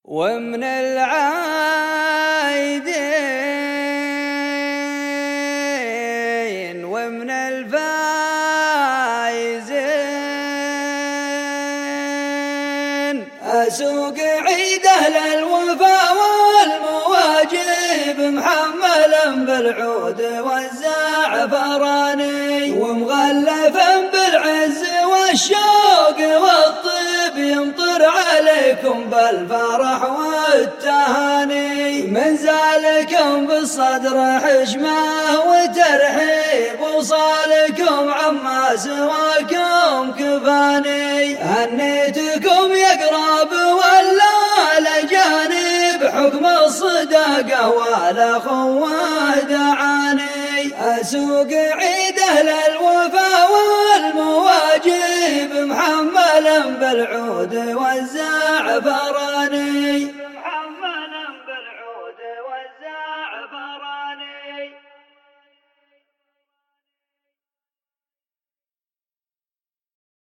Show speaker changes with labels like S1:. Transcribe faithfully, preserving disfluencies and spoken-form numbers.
S1: ومن العايدين ومن الفايزين أسوق عيده للوفا والمواجب محملا بالعود والزعفراني ومغلفا بالعز والشوق والطيب يمطر عليكم بالفرح والتهاني من زالكم بالصدر حشمه وترحيب وصالكم عما سواكم كفاني هنيتكم يا قراب ولا لجانب حكم الصداقه والاخوه دعاني أسوق عيده للوفا والمواجب محملا بالعود والزعفراني